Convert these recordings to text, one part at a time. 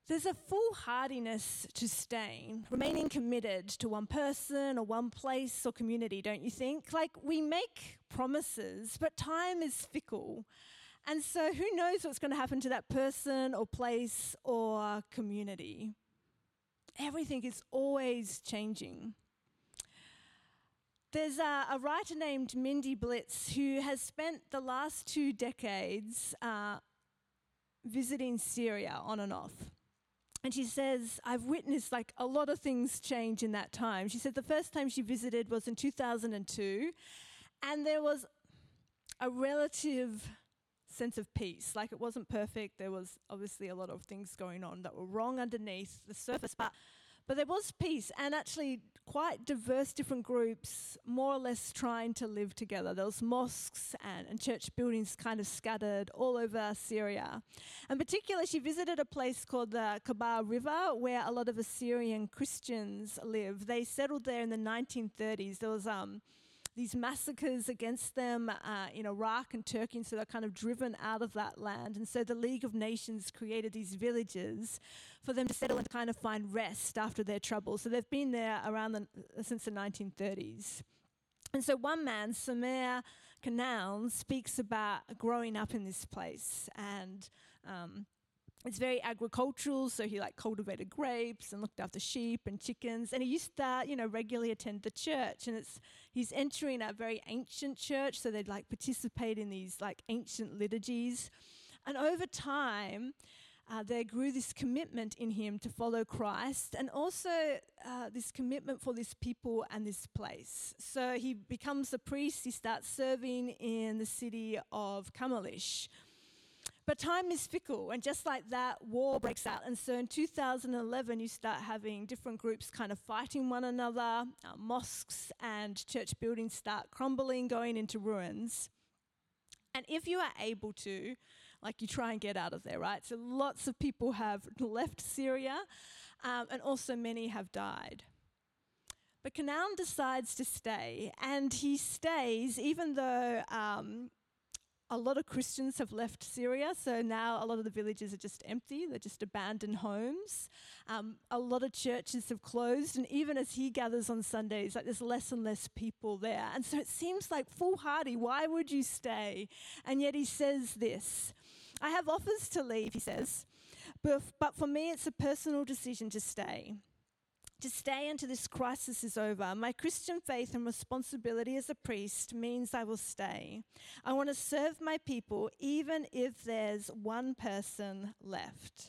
There's a foolhardiness to staying, remaining committed to one person or one place or community, don't you think? Like, we make promises, but time is fickle. And so who knows what's going to happen to that person or place or community? Everything is always changing. There's a writer named Mindy Blitz who has spent the last 2 decades visiting Syria on and off. And she says, I've witnessed like a lot of things change in that time. She said the first time she visited was in 2002, and there was a relative sense of peace. Like, it wasn't perfect. There was obviously a lot of things going on that were wrong underneath the surface, but there was peace, and actually quite diverse different groups more or less trying to live together. There was mosques and church buildings kind of scattered all over Syria. In particular, she visited a place called the Kabar River, where a lot of Assyrian Christians live. They settled there in the 1930s. There was these massacres against them in Iraq and Turkey, and so they're kind of driven out of that land. And so the League of Nations created these villages for them to settle and kind of find rest after their trouble. So they've been there since the 1930s. And so one man, Samer Kanaun, speaks about growing up in this place, and it's very agricultural, so he cultivated grapes and looked after sheep and chickens, and he used to regularly attend the church. And he's entering a very ancient church, so they'd participate in these ancient liturgies. And over time, there grew this commitment in him to follow Christ, and also this commitment for this people and this place. So he becomes a priest. He starts serving in the city of Kamalish. But time is fickle, and just like that, war breaks out. And so in 2011, you start having different groups kind of fighting one another. Mosques and church buildings start crumbling, going into ruins. And if you are able to, you try and get out of there, right? So lots of people have left Syria, and also many have died. But Kanaun decides to stay, and he stays even though a lot of Christians have left Syria, so now a lot of the villages are just empty. They're just abandoned homes. A lot of churches have closed, and even as he gathers on Sundays, there's less and less people there. And so it seems foolhardy. Why would you stay? And yet he says this, I have offers to leave, he says, but for me it's a personal decision to stay. To stay until this crisis is over. My Christian faith and responsibility as a priest means I will stay. I want to serve my people even if there's one person left.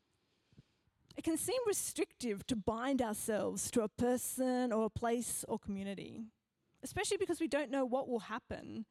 It can seem restrictive to bind ourselves to a person or a place or community, especially because we don't know what will happen.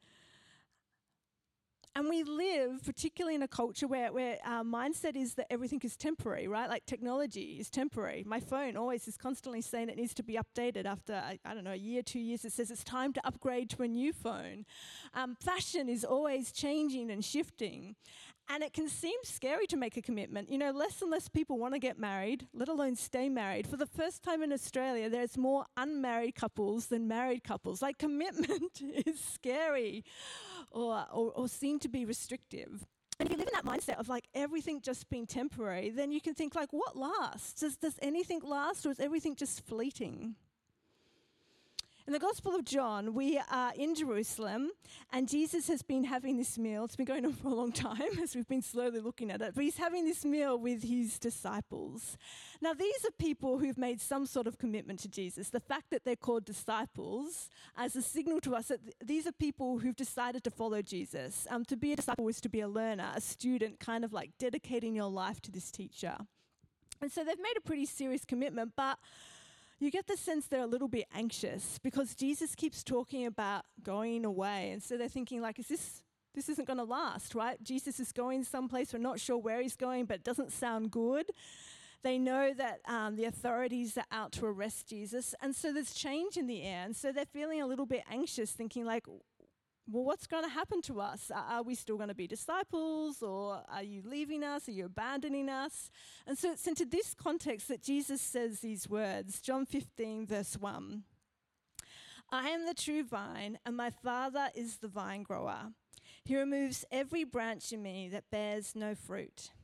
And we live, particularly in a culture where our mindset is that everything is temporary, right? Technology is temporary. My phone always is constantly saying it needs to be updated after, a year, 2 years. It says it's time to upgrade to a new phone. Fashion is always changing and shifting. And it can seem scary to make a commitment. Less and less people want to get married, let alone stay married. For the first time in Australia, there's more unmarried couples than married couples. Commitment is scary or seem to be restrictive. And if you live in that mindset of everything just being temporary, then you can think what lasts? Does anything last, or is everything just fleeting? In the Gospel of John, we are in Jerusalem, and Jesus has been having this meal. It's been going on for a long time as we've been slowly looking at it, but he's having this meal with his disciples. Now, these are people who've made some sort of commitment to Jesus. The fact that they're called disciples as a signal to us that these are people who've decided to follow Jesus. To be a disciple is to be a learner, a student, kind of dedicating your life to this teacher. And so they've made a pretty serious commitment, but you get the sense they're a little bit anxious because Jesus keeps talking about going away. And so they're thinking this isn't going to last, right? Jesus is going someplace. We're not sure where he's going, but it doesn't sound good. They know that the authorities are out to arrest Jesus. And so there's change in the air. And so they're feeling a little bit anxious, thinking well, what's going to happen to us? Are we still going to be disciples, or are you leaving us? Are you abandoning us? And so it's into this context that Jesus says these words, John 15, verse 1. I am the true vine, and my Father is the vine grower. He removes every branch in me that bears no fruit.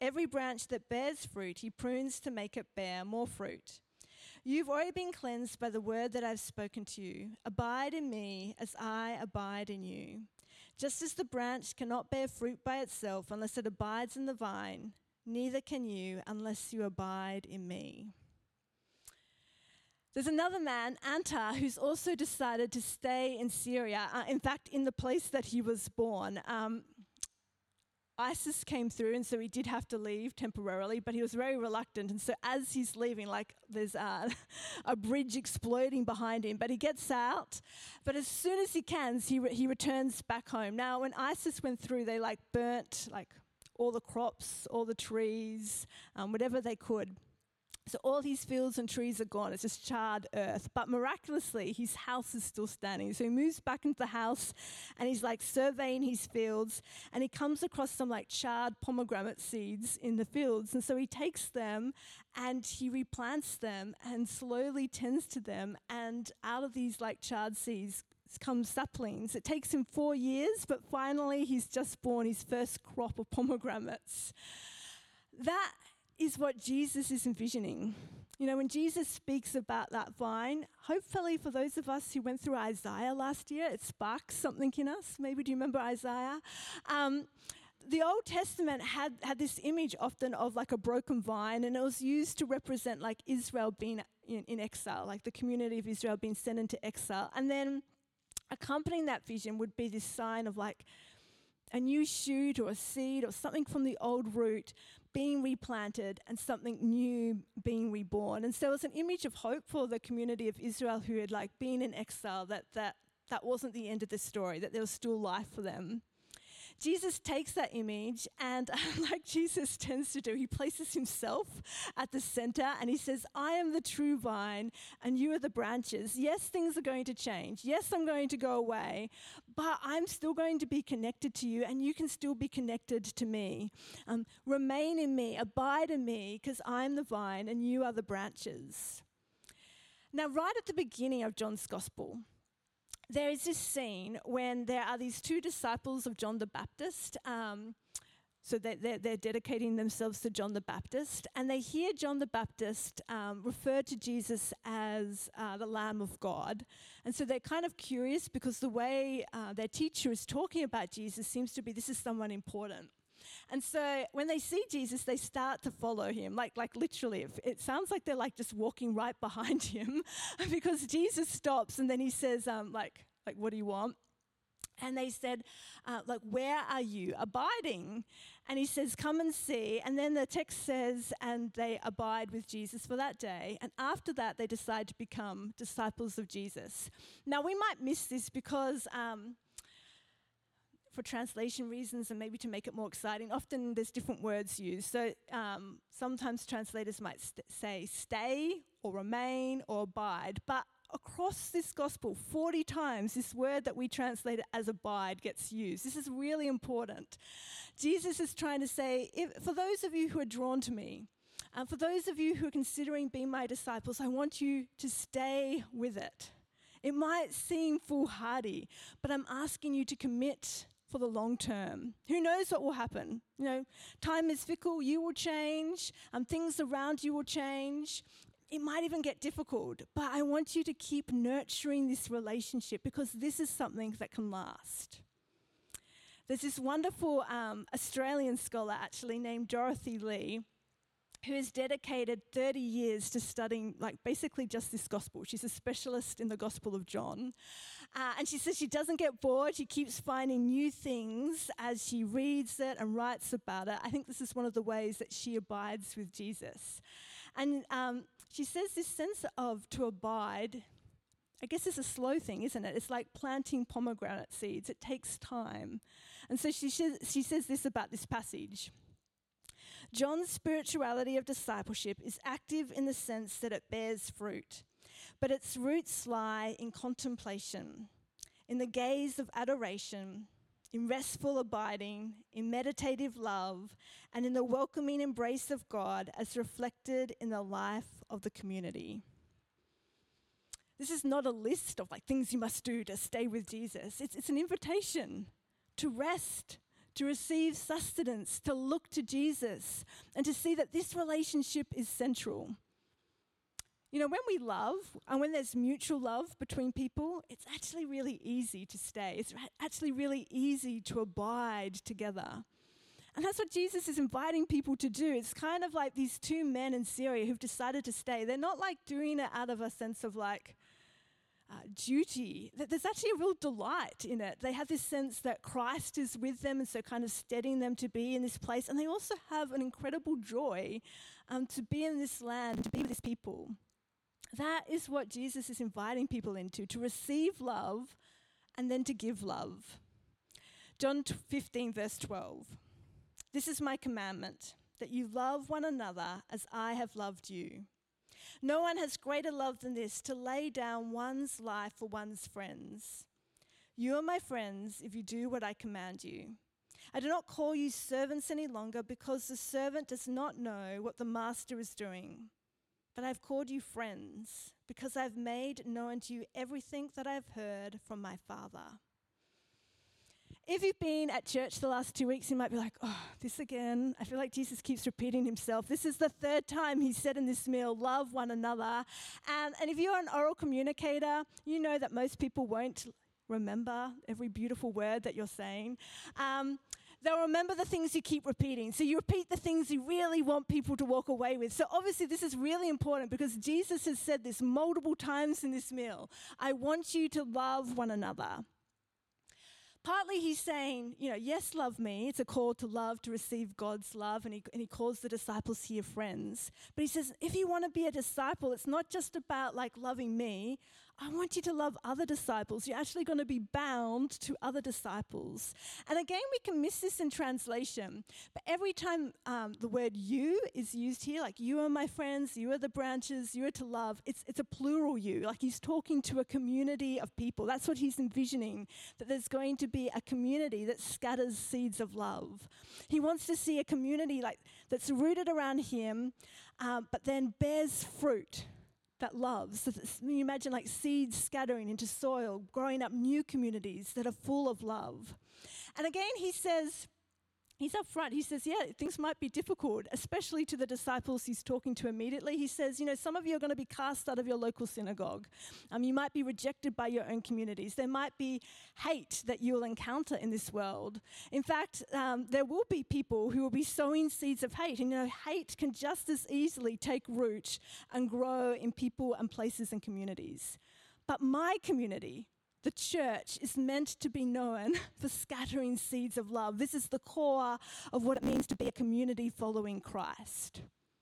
Every branch that bears fruit, he prunes to make it bear more fruit. You've already been cleansed by the word that I've spoken to you. Abide in me as I abide in you. Just as the branch cannot bear fruit by itself unless it abides in the vine, neither can you unless you abide in me. There's another man, Antar, who's also decided to stay in Syria, in fact, in the place that he was born. ISIS came through, and so he did have to leave temporarily, but he was very reluctant. And so as he's leaving, there's a bridge exploding behind him, but he gets out. But as soon as he can, he returns back home. Now, when ISIS went through, they burnt all the crops, all the trees, whatever they could. So all his fields and trees are gone. It's just charred earth. But miraculously, his house is still standing. So he moves back into the house and he's surveying his fields, and he comes across some charred pomegranate seeds in the fields. And so he takes them and he replants them and slowly tends to them. And out of these charred seeds come saplings. It takes him 4 years, but finally he's just born his first crop of pomegranates. That is what Jesus is envisioning. When Jesus speaks about that vine, hopefully for those of us who went through Isaiah last year, it sparks something in us. Maybe do you remember Isaiah? The Old Testament had this image often of a broken vine, and it was used to represent Israel being in exile, the community of Israel being sent into exile. And then accompanying that vision would be this sign of a new shoot or a seed or something from the old root being replanted and something new being reborn. And so it's an image of hope for the community of Israel who had been in exile, that wasn't the end of the story, that there was still life for them. Jesus takes that image and, like Jesus tends to do, he places himself at the center and he says, I am the true vine and you are the branches. Yes, things are going to change. Yes, I'm going to go away, but I'm still going to be connected to you and you can still be connected to me. Remain in me, abide in me, because I'm the vine and you are the branches. Now, right at the beginning of John's Gospel, there is this scene when there are these two disciples of John the Baptist. So they're dedicating themselves to John the Baptist, and they hear John the Baptist refer to Jesus as the Lamb of God. And so they're kind of curious because the way their teacher is talking about Jesus seems to be this is someone important. And so when they see Jesus, they start to follow him, like literally. It sounds like they're just walking right behind him because Jesus stops and then he says, what do you want? And they said, where are you abiding? And he says, come and see. And then the text says, and they abide with Jesus for that day. And after that, they decide to become disciples of Jesus. Now, we might miss this because for translation reasons and maybe to make it more exciting, often there's different words used. So sometimes translators might say stay or remain or abide. But across this gospel, 40 times this word that we translate as abide gets used. This is really important. Jesus is trying to say, for those of you who are drawn to me, for those of you who are considering being my disciples, I want you to stay with it. It might seem foolhardy, but I'm asking you to commit for the long term. Who knows what will happen? Time is fickle, you will change, things around you will change. It might even get difficult, but I want you to keep nurturing this relationship because this is something that can last. There's this wonderful Australian scholar actually named Dorothy Lee who has dedicated 30 years to studying basically just this gospel. She's a specialist in the Gospel of John. And she says she doesn't get bored. She keeps finding new things as she reads it and writes about it. I think this is one of the ways that she abides with Jesus. And she says this sense of to abide, I guess it's a slow thing, isn't it? It's like planting pomegranate seeds. It takes time. And so she says this about this passage. John's spirituality of discipleship is active in the sense that it bears fruit, but its roots lie in contemplation, in the gaze of adoration, in restful abiding, in meditative love, and in the welcoming embrace of God as reflected in the life of the community. This is not a list of things you must do to stay with Jesus. It's an invitation to rest, to receive sustenance, to look to Jesus, and to see that this relationship is central. You know, when we love and when there's mutual love between people, it's actually really easy to stay. It's actually really easy to abide together. And that's what Jesus is inviting people to do. It's kind of like these two men in Syria who've decided to stay. They're not like doing it out of a sense of like duty. There's actually a real delight in it. They have this sense that Christ is with them and so kind of steadying them to be in this place. And they also have an incredible joy to be in this land, to be with this people. That is what Jesus is inviting people into, to receive love and then to give love. John 15, verse 12. This is my commandment, that you love one another as I have loved you. No one has greater love than this, to lay down one's life for one's friends. You are my friends if you do what I command you. I do not call you servants any longer, because the servant does not know what the master is doing. But I've called you friends, because I've made known to you everything that I've heard from my Father. If you've been at church the last 2 weeks, you might be like, oh, this again. I feel like Jesus keeps repeating himself. This is the third time he said in this meal, love one another. And if you're an oral communicator, you know that most people won't remember every beautiful word that you're saying. They'll remember the things you keep repeating. So you repeat the things you really want people to walk away with. So obviously this is really important because Jesus has said this multiple times in this meal. I want you to love one another. Partly he's saying, you know, yes, love me. It's a call to love, to receive God's love, and he calls the disciples here friends. But he says, if you want to be a disciple, it's not just about like loving me. I want you to love other disciples. You're actually going to be bound to other disciples. And again, we can miss this in translation. But every time the word you is used here, like you are my friends, you are the branches, you are to love, it's a plural you. Like he's talking to a community of people. That's what he's envisioning, that there's going to be a community that scatters seeds of love. He wants to see a community like that's rooted around him, but then bears fruit that loves. So you imagine like seeds scattering into soil, growing up new communities that are full of love. And again, he says, he's up front. He says, yeah, things might be difficult, especially to the disciples he's talking to immediately. He says, you know, some of you are going to be cast out of your local synagogue. You might be rejected by your own communities. There might be hate that you'll encounter in this world. In fact, there will be people who will be sowing seeds of hate. And, you know, hate can just as easily take root and grow in people and places and communities. But my community, the church, is meant to be known for scattering seeds of love. This is the core of what it means to be a community following Christ.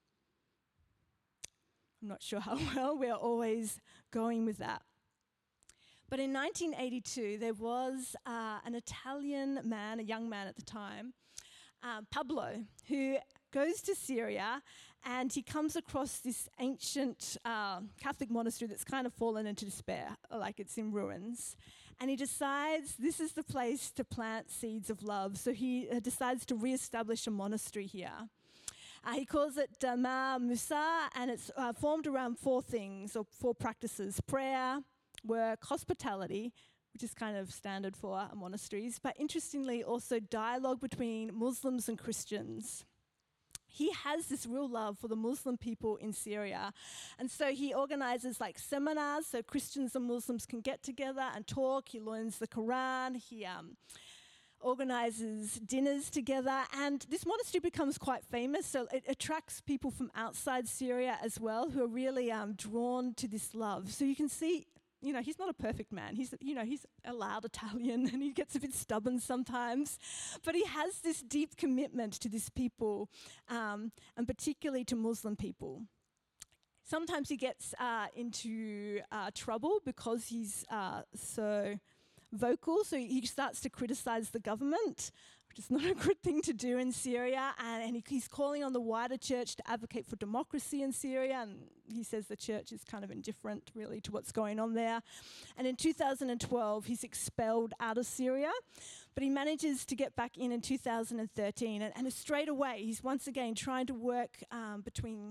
I'm not sure how well we're always going with that. But in 1982, there was an Italian man, a young man at the time, Pablo, who goes to Syria, and he comes across this ancient Catholic monastery that's kind of fallen into despair, like it's in ruins. And he decides this is the place to plant seeds of love. So he decides to reestablish a monastery here. He calls it Dama Musa, and it's formed around four things, or four practices: prayer, work, hospitality, which is kind of standard for monasteries, but interestingly also dialogue between Muslims and Christians. He has this real love for the Muslim people in Syria. And so he organizes like seminars so Christians and Muslims can get together and talk. He learns the Quran. He organizes dinners together. And this monastery becomes quite famous. So it attracts people from outside Syria as well who are really drawn to this love. So you can see, you know, he's not a perfect man. He's a loud Italian and he gets a bit stubborn sometimes. But he has this deep commitment to this people, and particularly to Muslim people. Sometimes he gets into trouble because he's so vocal. So he starts to criticize the government, which is not a good thing to do in Syria. And he's calling on the wider church to advocate for democracy in Syria. And he says the church is kind of indifferent, really, to what's going on there. And in 2012, he's expelled out of Syria. But he manages to get back in 2013. And straight away, he's once again trying to work between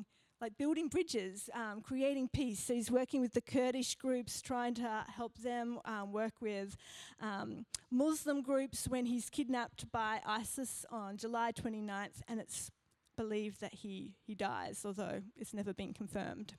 like building bridges, creating peace. So he's working with the Kurdish groups, trying to help them work with Muslim groups when he's kidnapped by ISIS on July 29th, and it's believed that he dies, although it's never been confirmed.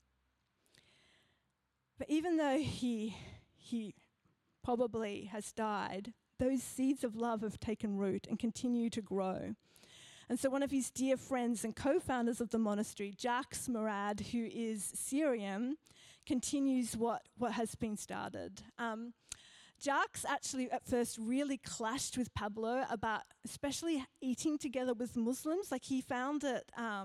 But even though he probably has died, those seeds of love have taken root and continue to grow. And so one of his dear friends and co-founders of the monastery, Jacques Murad, who is Syrian, continues what has been started. Jacques actually at first really clashed with Pablo about especially eating together with Muslims. Like he found it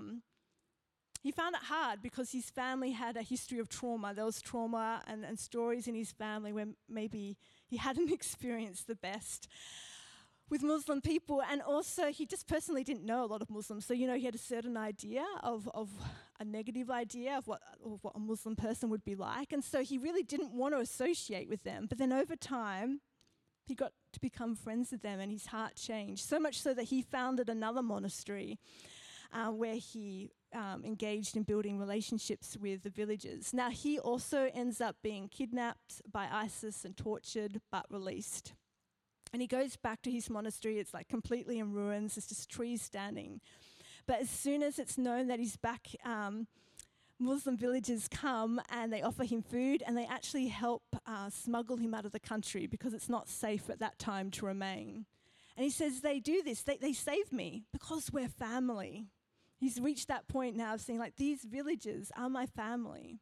hard because his family had a history of trauma. There was trauma and stories in his family where maybe he hadn't experienced the best with Muslim people, and also he just personally didn't know a lot of Muslims. So, he had a certain idea of a negative idea of what a Muslim person would be like, and so he really didn't want to associate with them. But then over time, he got to become friends with them, and his heart changed, so much so that he founded another monastery where he engaged in building relationships with the villagers. Now, he also ends up being kidnapped by ISIS and tortured, but released. And he goes back to his monastery. It's like completely in ruins. There's just trees standing. But as soon as it's known that he's back, Muslim villagers come and they offer him food, and they actually help smuggle him out of the country because it's not safe at that time to remain. And he says, they do this, they save me because we're family. He's reached that point now of saying, like, these villagers are my family.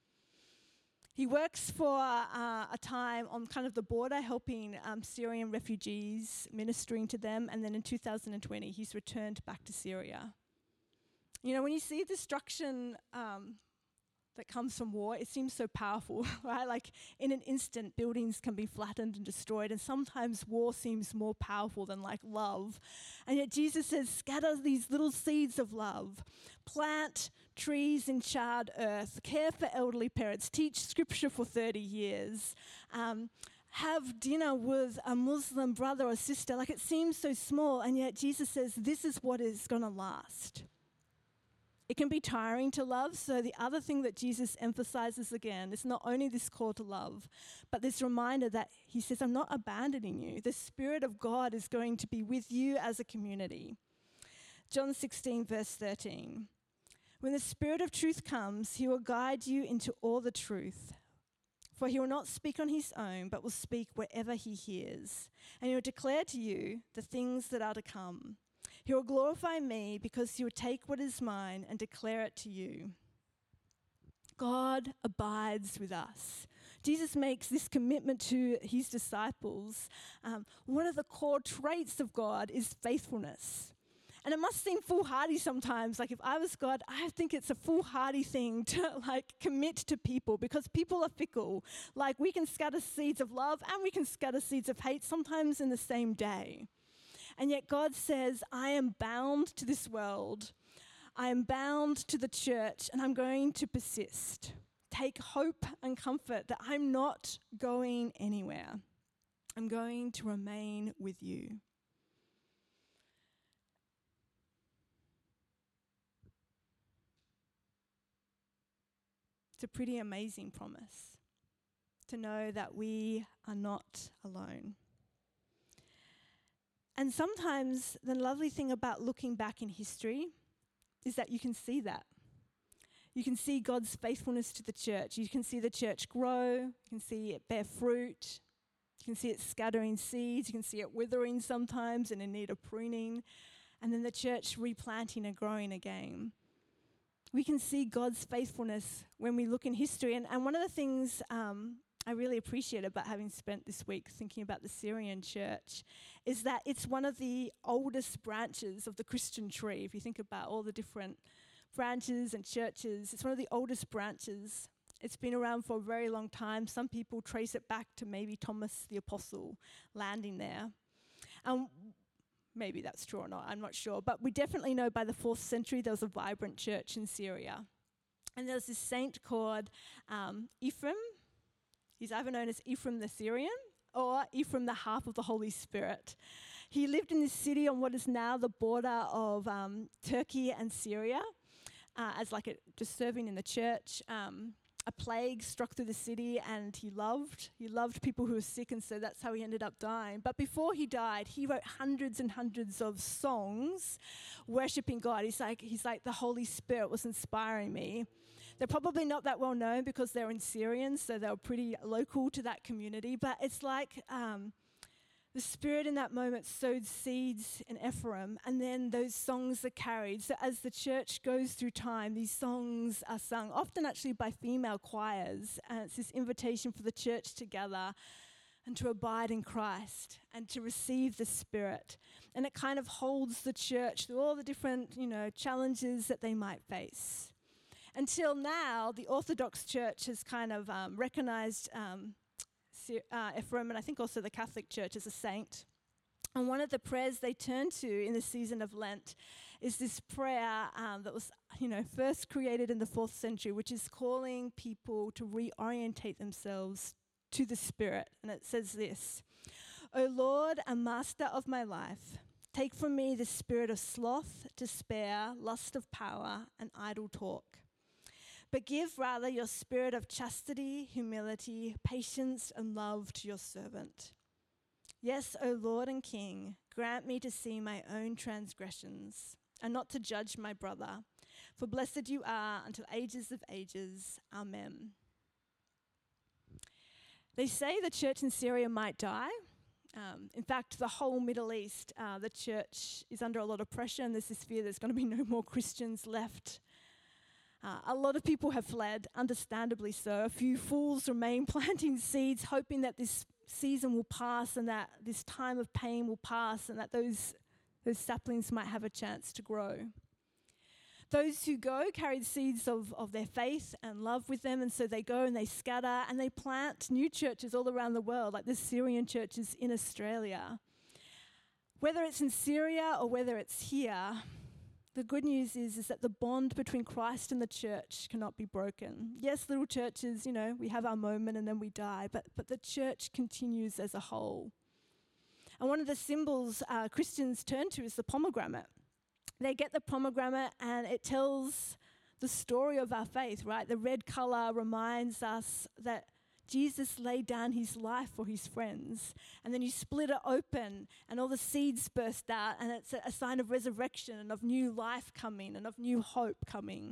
He works for a time on kind of the border, helping Syrian refugees, ministering to them, and then in 2020, he's returned back to Syria. When you see destruction that comes from war, it seems so powerful, right? Like, in an instant, buildings can be flattened and destroyed, and sometimes war seems more powerful than, like, love. And yet Jesus says, scatter these little seeds of love. Plant trees in charred earth, care for elderly parents, teach scripture for 30 years, have dinner with a Muslim brother or sister. Like, it seems so small, and yet Jesus says this is what is going to last. It can be tiring to love, so the other thing that Jesus emphasizes again is not only this call to love, but this reminder that he says, I'm not abandoning you. The Spirit of God is going to be with you as a community. John 16, verse 13. When the Spirit of truth comes, he will guide you into all the truth. For he will not speak on his own, but will speak wherever he hears. And he will declare to you the things that are to come. He will glorify me because he will take what is mine and declare it to you. God abides with us. Jesus makes this commitment to his disciples. One of the core traits of God is faithfulness. And it must seem foolhardy sometimes. Like, if I was God, I think it's a foolhardy thing to, like, commit to people, because people are fickle. Like, we can scatter seeds of love and we can scatter seeds of hate sometimes in the same day. And yet God says, I am bound to this world. I am bound to the church, and I'm going to persist. Take hope and comfort that I'm not going anywhere. I'm going to remain with you. It's a pretty amazing promise to know that we are not alone. And sometimes the lovely thing about looking back in history is that you can see that. You can see God's faithfulness to the church. You can see the church grow. You can see it bear fruit. You can see it scattering seeds. You can see it withering sometimes and in need of pruning. And then the church replanting and growing again. We can see God's faithfulness when we look in history. And one of the things I really appreciate about having spent this week thinking about the Syrian church is that it's one of the oldest branches of the Christian tree. If you think about all the different branches and churches, it's one of the oldest branches. It's been around for a very long time. Some people trace it back to maybe Thomas the Apostle landing there. Maybe that's true or not, I'm not sure. But we definitely know by the 4th century there was a vibrant church in Syria. And there was this saint called Ephraim. He's either known as Ephraim the Syrian or Ephraim the half of the Holy Spirit. He lived in this city on what is now the border of Turkey and Syria. as like just serving in the church. A plague struck through the city, and he loved people who were sick, and so that's how he ended up dying. But before he died, he wrote hundreds and hundreds of songs worshiping God. He's like the Holy Spirit was inspiring me. They're probably not that well known because they're in Syrian, so they were pretty local to that community. But it's like the Spirit in that moment sowed seeds in Ephraim, and then those songs are carried. So as the church goes through time, these songs are sung, often actually by female choirs, and it's this invitation for the church to gather and to abide in Christ and to receive the Spirit. And it kind of holds the church through all the different, challenges that they might face. Until now, the Orthodox Church has kind of recognized Ephraim, and I think also the Catholic Church, as a saint. And one of the prayers they turn to in the season of Lent is this prayer that was, first created in the 4th century, which is calling people to reorientate themselves to the Spirit. And it says this: "O Lord and Master of my life, take from me the spirit of sloth, despair, lust of power, and idle talk. But give rather your spirit of chastity, humility, patience, and love to your servant. Yes, O Lord and King, grant me to see my own transgressions, and not to judge my brother. For blessed you are until ages of ages. Amen." They say the church in Syria might die. In fact, the whole Middle East, the church is under a lot of pressure, and there's this fear there's going to be no more Christians left. A lot of people have fled, understandably so. A few fools remain planting seeds, hoping that this season will pass and that this time of pain will pass and that those saplings might have a chance to grow. Those who go carried seeds of their faith and love with them, and so they go and they scatter and they plant new churches all around the world, like the Syrian churches in Australia. Whether it's in Syria or whether it's here, the good news is that the bond between Christ and the church cannot be broken. Yes, little churches, we have our moment and then we die, but the church continues as a whole. And one of the symbols Christians turn to is the pomegranate. They get the pomegranate and it tells the story of our faith, right? The red color reminds us that Jesus laid down his life for his friends. And then you split it open and all the seeds burst out, and it's a sign of resurrection and of new life coming and of new hope coming.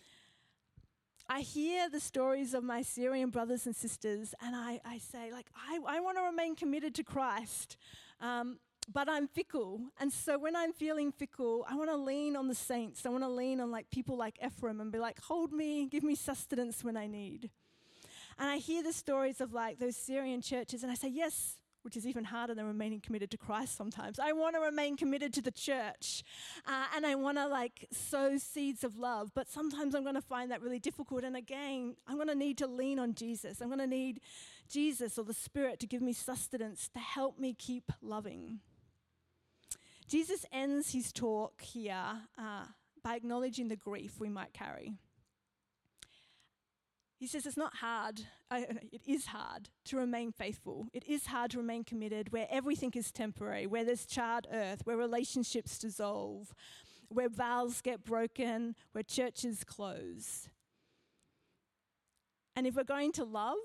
I hear the stories of my Syrian brothers and sisters, and I say, I want to remain committed to Christ, but I'm fickle. And so when I'm feeling fickle, I want to lean on the saints. I want to lean on people like Ephraim and be like, hold me, give me sustenance when I need. And I hear the stories of those Syrian churches, and I say, yes, which is even harder than remaining committed to Christ sometimes. I want to remain committed to the church, and I want to sow seeds of love, but sometimes I'm going to find that really difficult. And again, I'm going to need to lean on Jesus. I'm going to need Jesus or the Spirit to give me sustenance to help me keep loving. Jesus ends his talk here by acknowledging the grief we might carry. He says it's not hard, it is hard to remain faithful. It is hard to remain committed where everything is temporary, where there's charred earth, where relationships dissolve, where vows get broken, where churches close. And if we're going to love,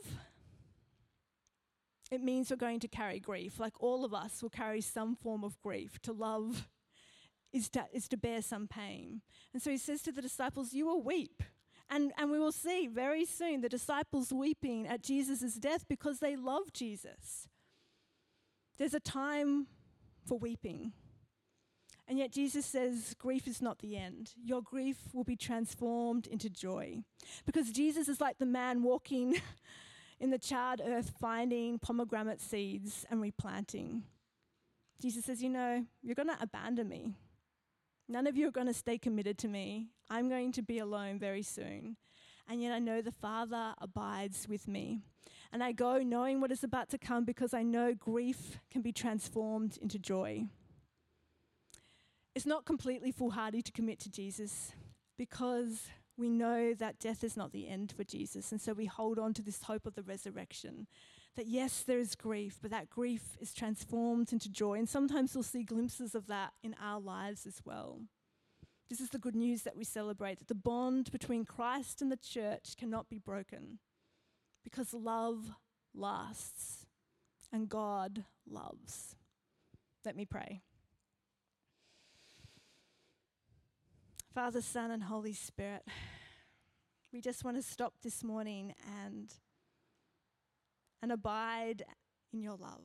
it means we're going to carry grief. All of us will carry some form of grief. To love is to bear some pain. And so he says to the disciples, you will weep. And we will see very soon the disciples weeping at Jesus' death because they love Jesus. There's a time for weeping. And yet Jesus says grief is not the end. Your grief will be transformed into joy. Because Jesus is like the man walking in the charred earth, finding pomegranate seeds and replanting. Jesus says, you're going to abandon me. None of you are going to stay committed to me. I'm going to be alone very soon. And yet I know the Father abides with me. And I go knowing what is about to come because I know grief can be transformed into joy. It's not completely foolhardy to commit to Jesus because we know that death is not the end for Jesus. And so we hold on to this hope of the resurrection. That yes, there is grief, but that grief is transformed into joy. And sometimes we'll see glimpses of that in our lives as well. This is the good news that we celebrate, that the bond between Christ and the church cannot be broken because love lasts and God loves. Let me pray. Father, Son, and Holy Spirit, we just want to stop this morning and abide in your love.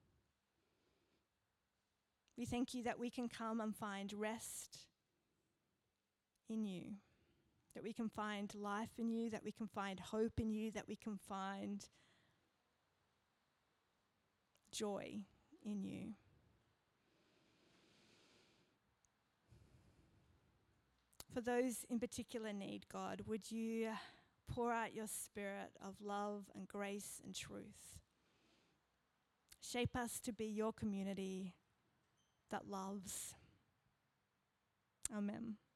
We thank you that we can come and find rest in you, that we can find life in you, that we can find hope in you, that we can find joy in you. For those in particular need, God, would you pour out your spirit of love and grace and truth? Shape us to be your community that loves. Amen.